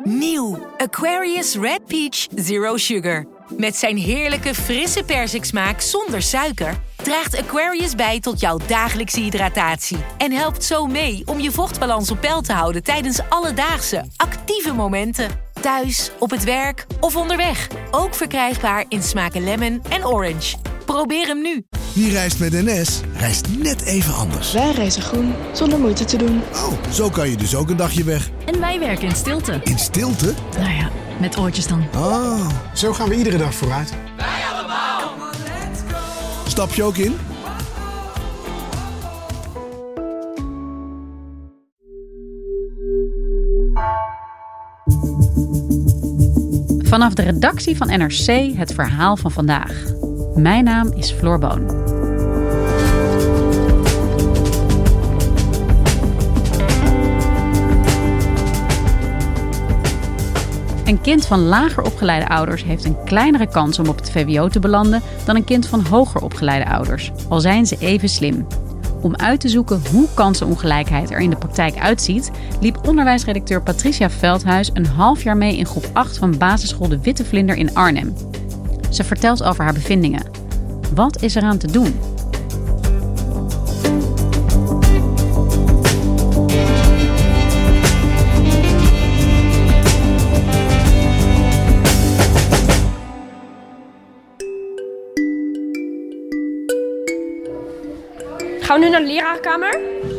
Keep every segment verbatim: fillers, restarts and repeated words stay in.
Nieuw Aquarius Red Peach Zero Sugar. Met zijn heerlijke frisse persiksmaak zonder suiker draagt Aquarius bij tot jouw dagelijkse hydratatie. En helpt zo mee om je vochtbalans op peil te houden tijdens alledaagse, actieve momenten. Thuis, op het werk of onderweg. Ook verkrijgbaar in smaken lemon en orange. Probeer hem nu. Wie reist met N S, reist net even anders. Wij reizen groen, zonder moeite te doen. Oh, zo kan je dus ook een dagje weg. En wij werken in stilte. In stilte? Nou ja, met oortjes dan. Oh. Zo gaan we iedere dag vooruit. Wij allemaal. Stap je ook in? Vanaf de redactie van N R C het verhaal van vandaag. Mijn naam is Floor Boon. Een kind van lager opgeleide ouders heeft een kleinere kans om op het V W O te belanden dan een kind van hoger opgeleide ouders, al zijn ze even slim. Om uit te zoeken hoe kansenongelijkheid er in de praktijk uitziet, liep onderwijsredacteur Patricia Veldhuis een half jaar mee in groep acht van basisschool De Witte Vlinder in Arnhem. Ze vertelt over haar bevindingen. Wat is eraan te doen? Gaan we nu naar de leraarkamer?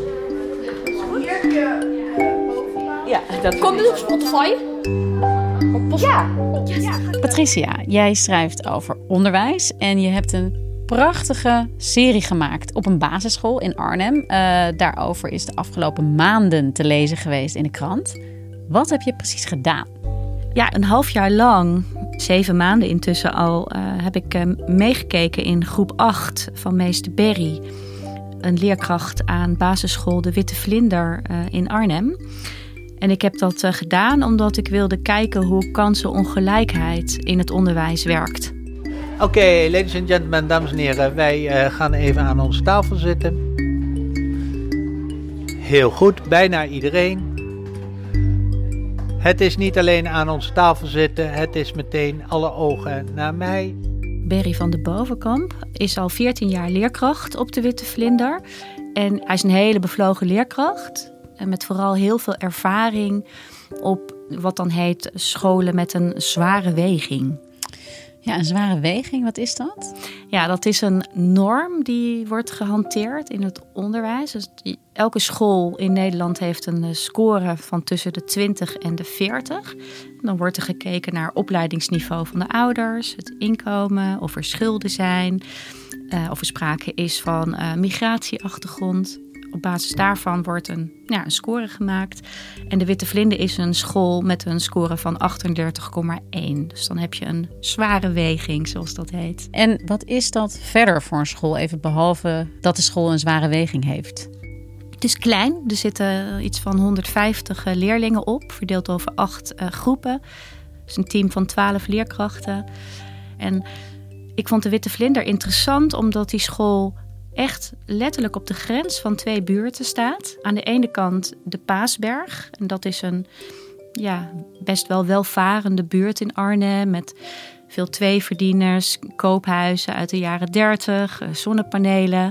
Ja, dat Komt het op Spotify? Op ja. ja. Patricia, jij schrijft over onderwijs en je hebt een prachtige serie gemaakt op een basisschool in Arnhem. Uh, daarover is de afgelopen maanden te lezen geweest in de krant. Wat heb je precies gedaan? Ja, een half jaar lang, zeven maanden intussen al, uh, heb ik uh, meegekeken in groep acht van meester Berry. Een leerkracht aan basisschool De Witte Vlinder uh, in Arnhem. En ik heb dat uh, gedaan omdat ik wilde kijken hoe kansenongelijkheid in het onderwijs werkt. Oké, okay, ladies and gentlemen, dames en heren. Wij uh, gaan even aan onze tafel zitten. Heel goed, bijna iedereen. Het is niet alleen aan onze tafel zitten, het is meteen alle ogen naar mij. Berry van de Bovenkamp is al veertien jaar leerkracht op De Witte Vlinder. En hij is een hele bevlogen leerkracht. En met vooral heel veel ervaring op wat dan heet scholen met een zware weging. Ja, een zware weging, wat is dat? Ja, dat is een norm die wordt gehanteerd in het onderwijs. Dus die, elke school in Nederland heeft een score van tussen de twintig en de veertig. Dan wordt er gekeken naar opleidingsniveau van de ouders, het inkomen, of er schulden zijn, uh, of er sprake is van uh, migratieachtergrond. Op basis daarvan wordt een, ja, een score gemaakt. En De Witte Vlinder is een school met een score van achtendertig komma één. Dus dan heb je een zware weging, zoals dat heet. En wat is dat verder voor een school, even behalve dat de school een zware weging heeft? Het is klein. Er zitten iets van honderdvijftig leerlingen op, verdeeld over acht uh, groepen. Het is een team van twaalf leerkrachten. En ik vond De Witte Vlinder interessant omdat die school echt letterlijk op de grens van twee buurten staat. Aan de ene kant de Paasberg. En dat is een ja, best wel welvarende buurt in Arnhem met veel tweeverdieners, koophuizen uit de jaren dertig, zonnepanelen.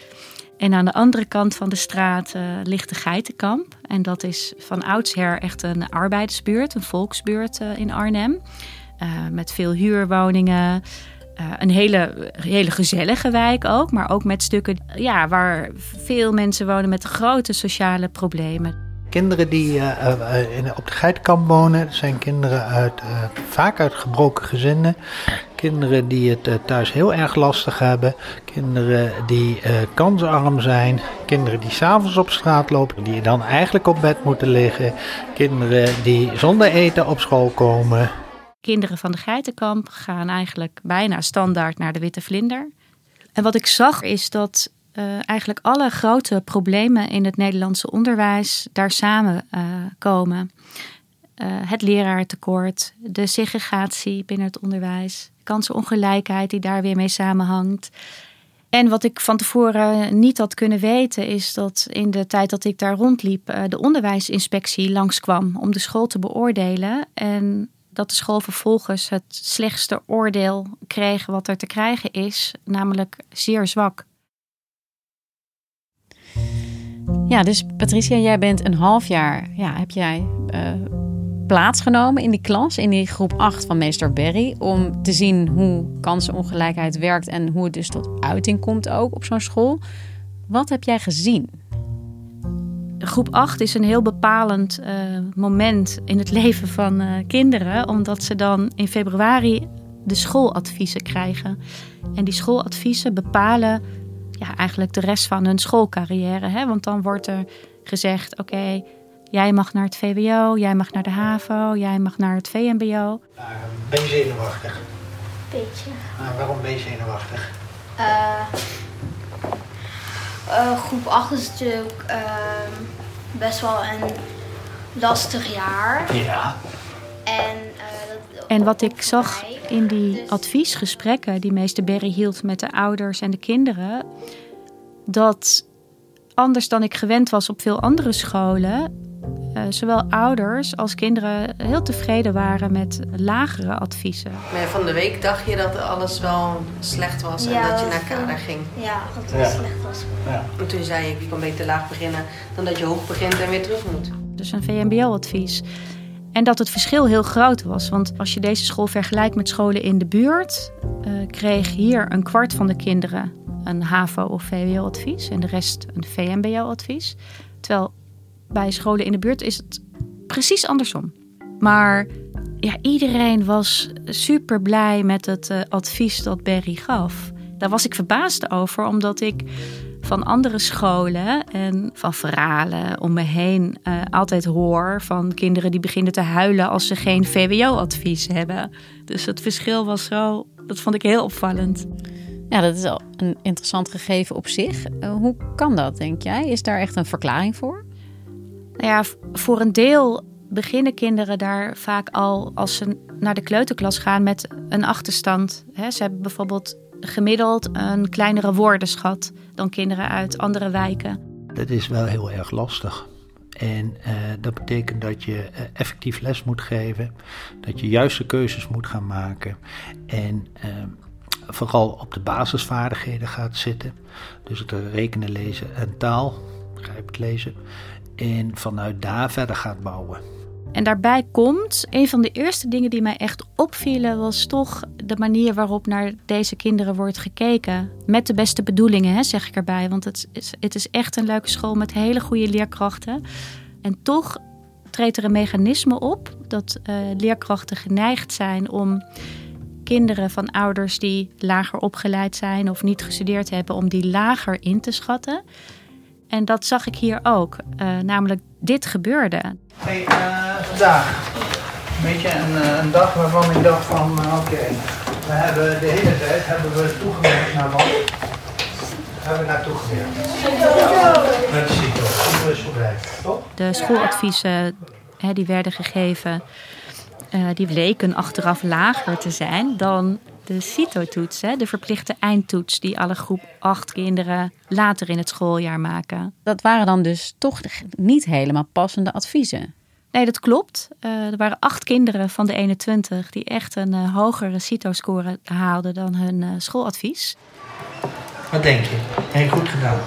En aan de andere kant van de straat uh, ligt de Geitenkamp. En dat is van oudsher echt een arbeidersbuurt, een volksbuurt uh, in Arnhem. Uh, met veel huurwoningen. Uh, een hele, hele gezellige wijk ook, maar ook met stukken ja, waar veel mensen wonen met grote sociale problemen. Kinderen die uh, uh, in, op de Geitenkamp wonen, zijn kinderen uit, uh, vaak uit gebroken gezinnen. Kinderen die het uh, thuis heel erg lastig hebben. Kinderen die uh, kansarm zijn. Kinderen die 's avonds op straat lopen, die dan eigenlijk op bed moeten liggen. Kinderen die zonder eten op school komen. Kinderen van de Geitenkamp gaan eigenlijk bijna standaard naar De Witte Vlinder. En wat ik zag is dat uh, eigenlijk alle grote problemen in het Nederlandse onderwijs daar samen uh, komen. Uh, het leraartekort, de segregatie binnen het onderwijs, kansenongelijkheid die daar weer mee samenhangt. En wat ik van tevoren niet had kunnen weten is dat in de tijd dat ik daar rondliep de onderwijsinspectie langskwam om de school te beoordelen. En dat de school vervolgens het slechtste oordeel kreeg wat er te krijgen is, namelijk zeer zwak. Ja, dus Patricia, jij bent een half jaar, ja, heb jij uh, plaatsgenomen in die klas, in die groep acht van meester Berry, om te zien hoe kansenongelijkheid werkt en hoe het dus tot uiting komt ook op zo'n school. Wat heb jij gezien? Groep acht is een heel bepalend uh, moment in het leven van uh, kinderen, omdat ze dan in februari de schooladviezen krijgen. En die schooladviezen bepalen ja, eigenlijk de rest van hun schoolcarrière. Hè? Want dan wordt er gezegd, oké, okay, jij mag naar het V W O, jij mag naar de HAVO, jij mag naar het V M B O. Ben je zenuwachtig? Beetje. Nou, waarom ben je zenuwachtig? Uh, uh, groep acht is natuurlijk uh, best wel een lastig jaar. Ja. En, uh, dat, en wat ik zag in die adviesgesprekken die meester Berry hield met de ouders en de kinderen, dat anders dan ik gewend was op veel andere scholen, Uh, zowel ouders als kinderen heel tevreden waren met lagere adviezen. Maar van de week dacht je dat alles wel slecht was en ja, dat je naar kader ging. Ja, dat het wel ja. slecht was. Ja. En toen zei ik, je kan beter laag beginnen dan dat je hoog begint en weer terug moet. Dus een V M B O-advies. En dat het verschil heel groot was. Want als je deze school vergelijkt met scholen in de buurt, uh, kreeg hier een kwart van de kinderen een HAVO of V W O-advies en de rest een V M B O-advies. Terwijl bij scholen in de buurt is het precies andersom. Maar ja, iedereen was super blij met het uh, advies dat Berry gaf. Daar was ik verbaasd over, omdat ik van andere scholen en van verhalen om me heen uh, altijd hoor van kinderen die beginnen te huilen als ze geen V W O-advies hebben. Dus het verschil was zo, dat vond ik heel opvallend. Ja, dat is al een interessant gegeven op zich. Uh, hoe kan dat, denk jij? Is daar echt een verklaring voor? Nou ja, voor een deel beginnen kinderen daar vaak al als ze naar de kleuterklas gaan met een achterstand. He, ze hebben bijvoorbeeld gemiddeld een kleinere woordenschat dan kinderen uit andere wijken. Dat is wel heel erg lastig. En uh, dat betekent dat je uh, effectief les moet geven, dat je juiste keuzes moet gaan maken en uh, vooral op de basisvaardigheden gaat zitten. Dus het rekenen, lezen en taal, begrijpelijk lezen. En vanuit daar verder gaat bouwen. En daarbij komt, een van de eerste dingen die mij echt opvielen, was toch de manier waarop naar deze kinderen wordt gekeken. Met de beste bedoelingen, hè, zeg ik erbij. Want het is, het is echt een leuke school met hele goede leerkrachten. En toch treedt er een mechanisme op dat uh, leerkrachten geneigd zijn om kinderen van ouders die lager opgeleid zijn of niet gestudeerd hebben, om die lager in te schatten. En dat zag ik hier ook. Uh, namelijk, dit gebeurde. Hey, uh, vandaag. Een beetje een, uh, een dag waarvan ik dacht van, uh, oké, okay, we hebben de hele tijd hebben we toegewerkt naar wat? Hebben we naartoe gewerkt? Met de CITO. CITO is voorbij, toch? De schooladviezen hè, die werden gegeven, uh, die bleken achteraf lager te zijn dan de CITO-toets, hè, de verplichte eindtoets die alle groep acht kinderen later in het schooljaar maken. Dat waren dan dus toch niet helemaal passende adviezen? Nee, dat klopt. Uh, er waren acht kinderen van de eenentwintig die echt een uh, hogere CITO-score haalden dan hun uh, schooladvies. Wat denk je? Heb je goed gedaan?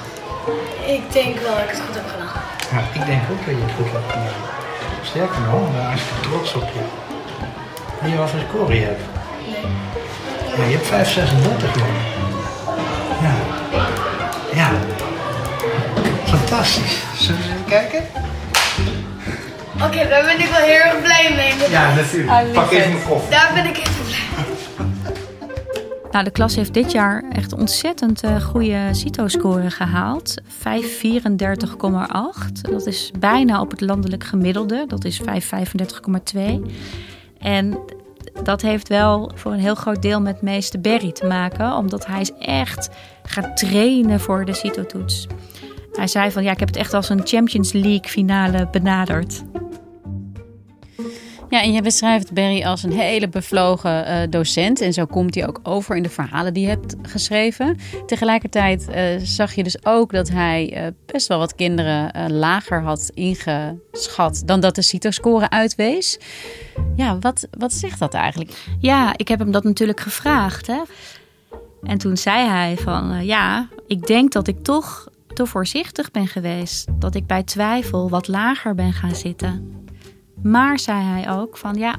Ik denk wel dat ik het goed heb gedaan. Ja, ik denk ook dat je het goed hebt gedaan. Sterker nog, ik ben hartstikke trots op je. Weet je wat voor score je hebt? Nee. Ja, je hebt vijf komma zesendertig, joh. Ja. Ja. Fantastisch. Zullen we eens even kijken? Oké, okay, daar ben ik wel heel erg blij mee. Ja, natuurlijk. Ah, pak even mijn koffie. Daar ben ik even blij mee. Nou, de klas heeft dit jaar echt ontzettend uh, goede CITO-score gehaald. vijf vierendertig komma acht. Dat is bijna op het landelijk gemiddelde. Dat is vijf vijfendertig komma twee. En dat heeft wel voor een heel groot deel met meester Berry te maken. Omdat hij is echt gaat trainen voor de CITO-toets. Hij zei van, ja, ik heb het echt als een Champions League finale benaderd. Ja, en je beschrijft Berry als een hele bevlogen uh, docent. En zo komt hij ook over in de verhalen die je hebt geschreven. Tegelijkertijd uh, zag je dus ook dat hij uh, best wel wat kinderen uh, lager had ingeschat dan dat de CITO-score uitwees. Ja, wat, wat zegt dat eigenlijk? Ja, ik heb hem dat natuurlijk gevraagd. Hè? En toen zei hij van uh, ja, ik denk dat ik toch te voorzichtig ben geweest. Dat ik bij twijfel wat lager ben gaan zitten. Maar zei hij ook van ja,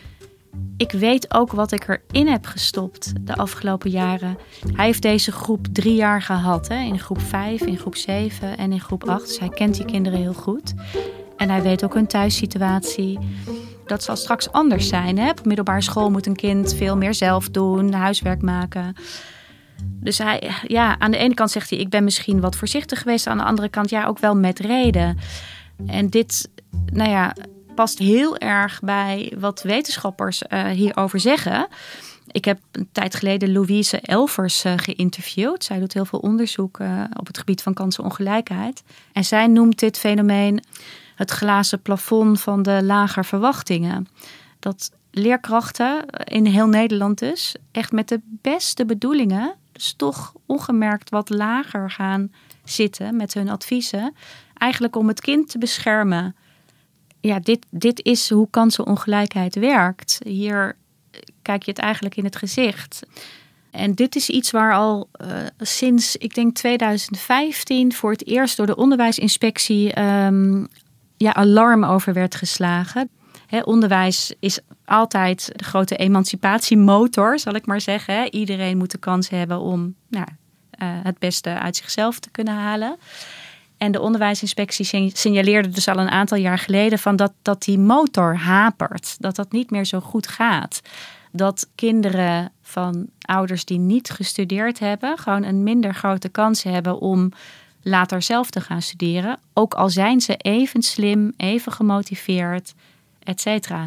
ik weet ook wat ik erin heb gestopt de afgelopen jaren. Hij heeft deze groep drie jaar gehad. Hè? In groep vijf, in groep zeven en in groep acht. Dus hij kent die kinderen heel goed. En hij weet ook hun thuissituatie. Dat zal straks anders zijn. Hè? Op middelbare school moet een kind veel meer zelf doen, huiswerk maken. Dus hij, ja, aan de ene kant zegt hij, ik ben misschien wat voorzichtig geweest. Aan de andere kant, ja, ook wel met reden. En dit, nou ja, past heel erg bij wat wetenschappers uh, hierover zeggen. Ik heb een tijd geleden Louise Elvers uh, geïnterviewd. Zij doet heel veel onderzoek uh, op het gebied van kansenongelijkheid. En zij noemt dit fenomeen het glazen plafond van de lager verwachtingen. Dat leerkrachten in heel Nederland dus echt met de beste bedoelingen, dus toch ongemerkt wat lager gaan zitten met hun adviezen. Eigenlijk om het kind te beschermen. Ja, dit, dit is hoe kansenongelijkheid werkt. Hier kijk je het eigenlijk in het gezicht. En dit is iets waar al uh, sinds, ik denk tweeduizend vijftien... voor het eerst door de onderwijsinspectie um, ja, alarm over werd geslagen. He, onderwijs is altijd de grote emancipatiemotor, zal ik maar zeggen. He. Iedereen moet de kans hebben om nou, uh, het beste uit zichzelf te kunnen halen. En de onderwijsinspectie signaleerde dus al een aantal jaar geleden van dat, dat die motor hapert. Dat dat niet meer zo goed gaat. Dat kinderen van ouders die niet gestudeerd hebben gewoon een minder grote kans hebben om later zelf te gaan studeren. Ook al zijn ze even slim, even gemotiveerd, et cetera.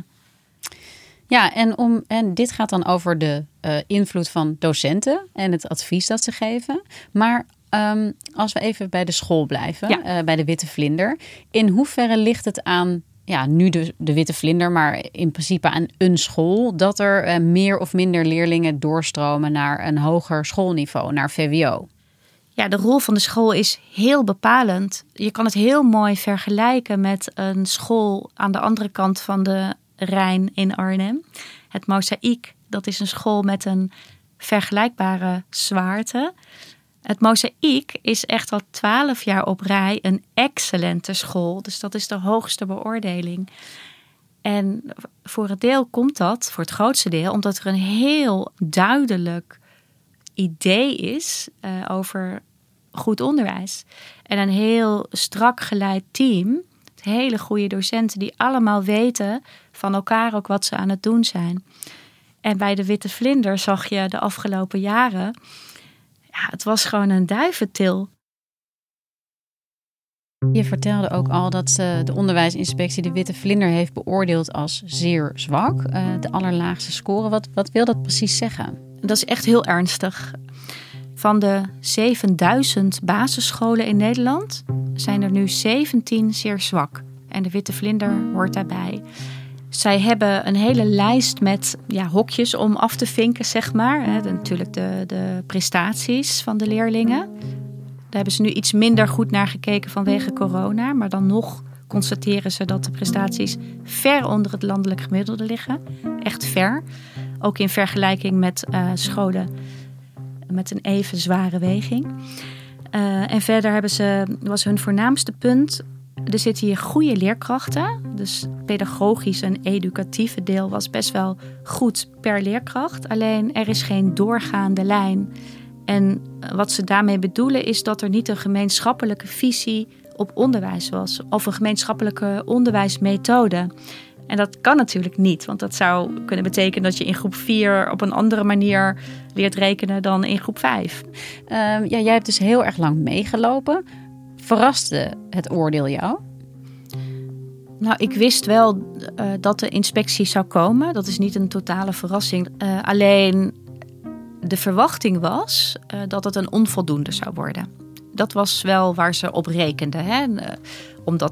Ja, en, om, en dit gaat dan over de uh, invloed van docenten en het advies dat ze geven. Maar um, als we even bij de school blijven, ja. uh, bij de Witte Vlinder. In hoeverre ligt het aan, ja, nu de, de Witte Vlinder, maar in principe aan een school, dat er uh, meer of minder leerlingen doorstromen naar een hoger schoolniveau, naar V W O? Ja, de rol van de school is heel bepalend. Je kan het heel mooi vergelijken met een school aan de andere kant van de Rijn in Arnhem. Het Mozaïek, dat is een school met een vergelijkbare zwaarte. Het Mozaïek is echt al twaalf jaar op rij een excellente school. Dus dat is de hoogste beoordeling. En voor het deel komt dat, voor het grootste deel, omdat er een heel duidelijk idee is uh, over goed onderwijs. En een heel strak geleid team. Hele goede docenten die allemaal weten van elkaar ook wat ze aan het doen zijn. En bij de Witte Vlinder zag je de afgelopen jaren, ja, het was gewoon een duiventil. Je vertelde ook al dat de onderwijsinspectie de Witte Vlinder heeft beoordeeld als zeer zwak. Uh, de allerlaagste score. Wat, wat wil dat precies zeggen? Dat is echt heel ernstig. Van de zevenduizend basisscholen in Nederland zijn er nu zeventien zeer zwak. En de Witte Vlinder hoort daarbij. Zij hebben een hele lijst met ja, hokjes om af te vinken, zeg maar. He, de, natuurlijk de, de prestaties van de leerlingen. Daar hebben ze nu iets minder goed naar gekeken vanwege corona. Maar dan nog constateren ze dat de prestaties ver onder het landelijk gemiddelde liggen. Echt ver. Ook in vergelijking met uh, scholen met een even zware weging. Uh, en verder hebben ze, was hun voornaamste punt, er zitten hier goede leerkrachten. Dus pedagogisch en educatieve deel was best wel goed per leerkracht. Alleen er is geen doorgaande lijn. En wat ze daarmee bedoelen is dat er niet een gemeenschappelijke visie op onderwijs was. Of een gemeenschappelijke onderwijsmethode. En dat kan natuurlijk niet, want dat zou kunnen betekenen dat je in groep vier op een andere manier leert rekenen dan in groep vijf. Uh, ja, jij hebt dus heel erg lang meegelopen. Verraste het oordeel jou? Nou, ik wist wel uh, dat de inspectie zou komen. Dat is niet een totale verrassing. Uh, alleen de verwachting was uh, dat het een onvoldoende zou worden. Dat was wel waar ze op rekenden. Hè? Uh, omdat er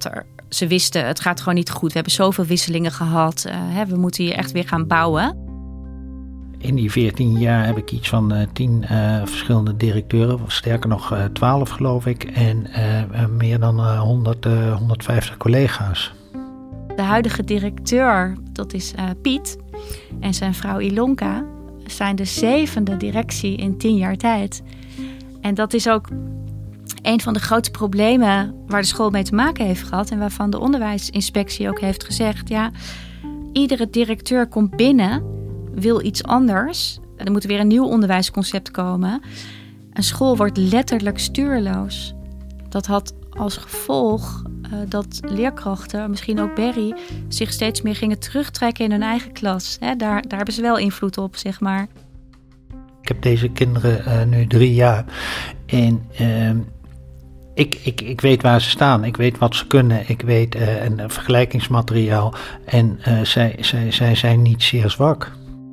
Ze wisten, het gaat gewoon niet goed. We hebben zoveel wisselingen gehad. Uh, hè, we moeten hier echt weer gaan bouwen. In die veertien jaar heb ik iets van uh, tien uh, verschillende directeuren. Sterker nog, uh, twaalf geloof ik. En uh, meer dan uh, honderd, uh, honderdvijftig collega's. De huidige directeur, dat is uh, Piet. En zijn vrouw Ilonka zijn de zevende directie in tien jaar tijd. En dat is ook een van de grote problemen waar de school mee te maken heeft gehad. En waarvan de onderwijsinspectie ook heeft gezegd, ja, iedere directeur komt binnen, wil iets anders. Er moet weer een nieuw onderwijsconcept komen. Een school wordt letterlijk stuurloos. Dat had als gevolg uh, dat leerkrachten, misschien ook Berry, zich steeds meer gingen terugtrekken in hun eigen klas. He, daar, daar hebben ze wel invloed op, zeg maar. Ik heb deze kinderen uh, nu drie jaar. En uh, ik, ik, ik weet waar ze staan. Ik weet wat ze kunnen. Ik weet uh, een vergelijkingsmateriaal. En uh, zij, zij, zij zijn niet zeer zwak.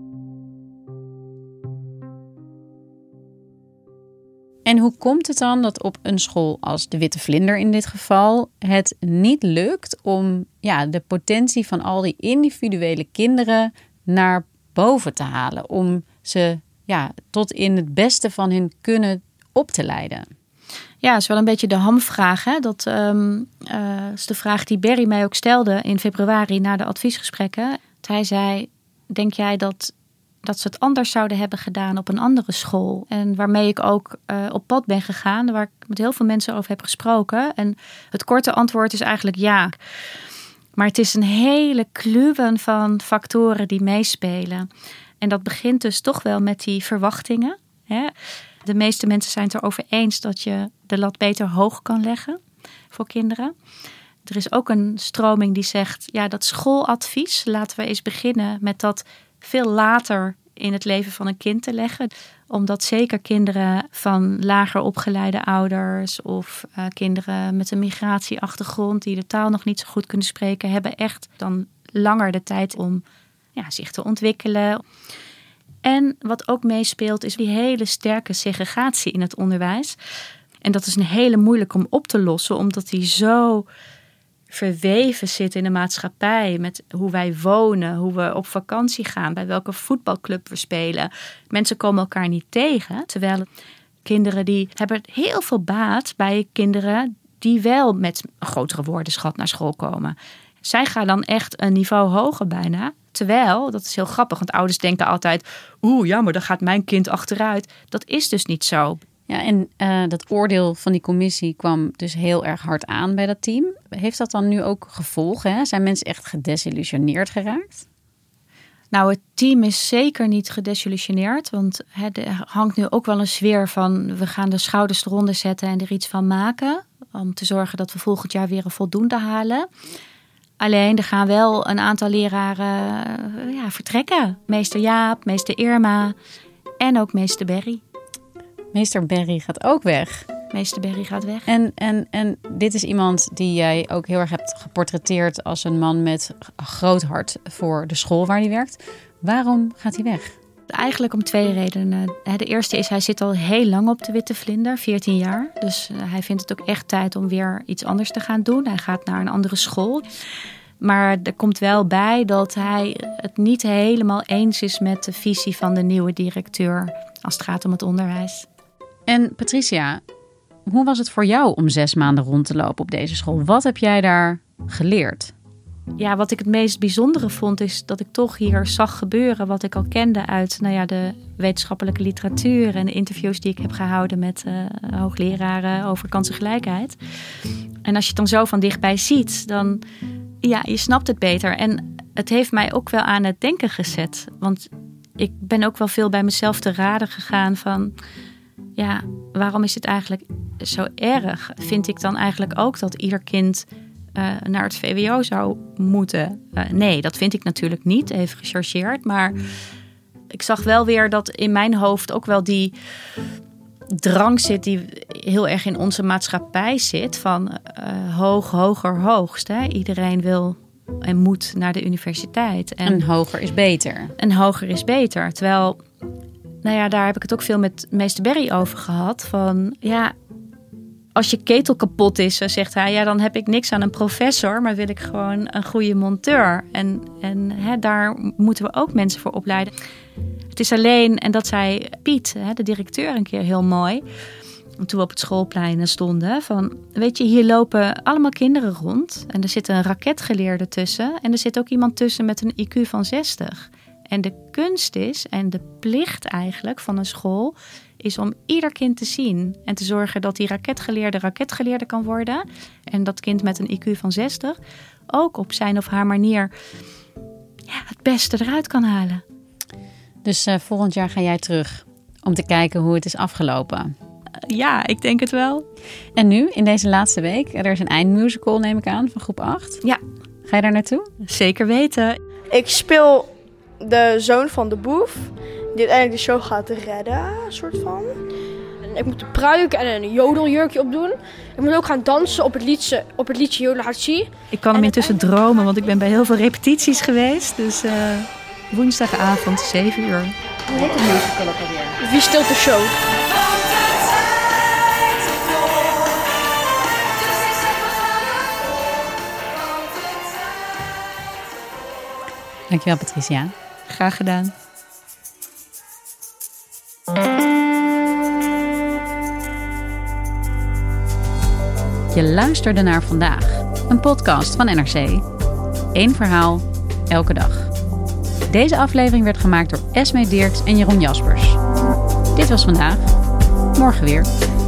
En hoe komt het dan dat op een school als de Witte Vlinder in dit geval het niet lukt om ja, de potentie van al die individuele kinderen naar boven te halen? Om ze ja, tot in het beste van hun kunnen op te leiden? Ja, dat is wel een beetje de hamvraag. Hè? Dat um, uh, is de vraag die Berry mij ook stelde in februari na de adviesgesprekken. Hij zei, denk jij dat... dat ze het anders zouden hebben gedaan op een andere school. En waarmee ik ook uh, op pad ben gegaan, waar ik met heel veel mensen over heb gesproken. En het korte antwoord is eigenlijk ja. Maar het is een hele kluwen van factoren die meespelen. En dat begint dus toch wel met die verwachtingen. Hè? De meeste mensen zijn het erover eens dat je de lat beter hoog kan leggen voor kinderen. Er is ook een stroming die zegt, ja, dat schooladvies, laten we eens beginnen met dat veel later in het leven van een kind te leggen. Omdat zeker kinderen van lager opgeleide ouders of uh, kinderen met een migratieachtergrond die de taal nog niet zo goed kunnen spreken, hebben echt dan langer de tijd om ja, zich te ontwikkelen. En wat ook meespeelt is die hele sterke segregatie in het onderwijs. En dat is een hele moeilijk om op te lossen, omdat die zo verweven zit in de maatschappij met hoe wij wonen, hoe we op vakantie gaan, bij welke voetbalclub we spelen. Mensen komen elkaar niet tegen, terwijl kinderen die hebben heel veel baat bij kinderen die wel met een grotere woordenschat naar school komen. Zij gaan dan echt een niveau hoger bijna, terwijl, dat is heel grappig, want ouders denken altijd, oeh ja, maar dan gaat mijn kind achteruit. Dat is dus niet zo. Ja, en uh, dat oordeel van die commissie kwam dus heel erg hard aan bij dat team. Heeft dat dan nu ook gevolgen? Hè? Zijn mensen echt gedesillusioneerd geraakt? Nou, het team is zeker niet gedesillusioneerd. Want hè, er hangt nu ook wel een sfeer van, we gaan de schouders eronder zetten en er iets van maken. Om te zorgen dat we volgend jaar weer een voldoende halen. Alleen, er gaan wel een aantal leraren uh, ja, vertrekken. Meester Jaap, meester Irma en ook meester Berry. Meester Berry gaat ook weg. Meester Berry gaat weg. En, en, en dit is iemand die jij ook heel erg hebt geportretteerd als een man met een groot hart voor de school waar hij werkt. Waarom gaat hij weg? Eigenlijk om twee redenen. De eerste is, hij zit al heel lang op de Witte Vlinder, veertien jaar. Dus hij vindt het ook echt tijd om weer iets anders te gaan doen. Hij gaat naar een andere school. Maar er komt wel bij dat hij het niet helemaal eens is met de visie van de nieuwe directeur als het gaat om het onderwijs. En Patricia, hoe was het voor jou om zes maanden rond te lopen op deze school? Wat heb jij daar geleerd? Ja, wat ik het meest bijzondere vond is dat ik toch hier zag gebeuren wat ik al kende uit nou ja, de wetenschappelijke literatuur en de interviews die ik heb gehouden met uh, hoogleraren over kansengelijkheid. En als je het dan zo van dichtbij ziet, dan ja, je snapt het beter. En het heeft mij ook wel aan het denken gezet. Want ik ben ook wel veel bij mezelf te raden gegaan van, ja, waarom is het eigenlijk zo erg? Vind ik dan eigenlijk ook dat ieder kind uh, naar het V W O zou moeten? Uh, nee, dat vind ik natuurlijk niet. Even gechargeerd. Maar ik zag wel weer dat in mijn hoofd ook wel die drang zit die heel erg in onze maatschappij zit. Van uh, hoog, hoger, hoogst. Hè? Iedereen wil en moet naar de universiteit. En, en hoger is beter. En hoger is beter. Terwijl, nou ja, daar heb ik het ook veel met meester Berry over gehad. Van, ja, Als je ketel kapot is, zegt hij, ja, dan heb ik niks aan een professor, maar wil ik gewoon een goede monteur. En, en hè, daar moeten we ook mensen voor opleiden. Het is alleen, en dat zei Piet, hè, de directeur, een keer heel mooi, toen we op het schoolplein stonden, van, weet je, hier lopen allemaal kinderen rond en er zit een raketgeleerde tussen en er zit ook iemand tussen met een I Q van zestig. En de kunst is, en de plicht eigenlijk van een school, is om ieder kind te zien en te zorgen dat die raketgeleerde raketgeleerde kan worden. En dat kind met een I Q van zestig ook op zijn of haar manier ja, het beste eruit kan halen. Dus uh, volgend jaar ga jij terug om te kijken hoe het is afgelopen. Uh, ja, ik denk het wel. En nu, in deze laatste week, er is een eindmusical, neem ik aan, van groep acht. Ja. Ga je daar naartoe? Zeker weten. Ik speel de zoon van de boef, die uiteindelijk de show gaat redden, soort van. Ik moet een pruik en een jodeljurkje opdoen. Ik moet ook gaan dansen op het liedje, op het liedje Jodel Hatsi. Ik kan hem intussen dromen, want ik ben bij heel veel repetities geweest. Dus uh, woensdagavond, zeven uur. Hoe heet de musical ook alweer? Wie stilt de show? Dankjewel, Patricia. Graag gedaan. Je luisterde naar Vandaag, een podcast van N R C. Eén verhaal, elke dag. Deze aflevering werd gemaakt door Esme Dierks en Jeroen Jaspers. Dit was Vandaag. Morgen weer.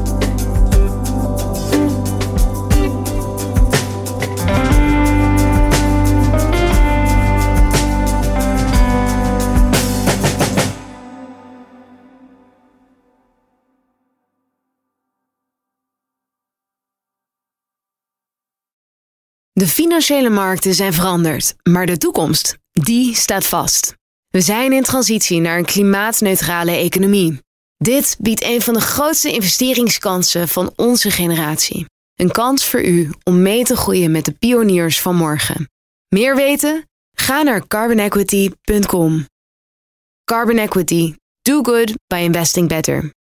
De financiële markten zijn veranderd, maar de toekomst, die staat vast. We zijn in transitie naar een klimaatneutrale economie. Dit biedt een van de grootste investeringskansen van onze generatie. Een kans voor u om mee te groeien met de pioniers van morgen. Meer weten? Ga naar carbon equity punt com. Carbon Equity. Do good by investing better.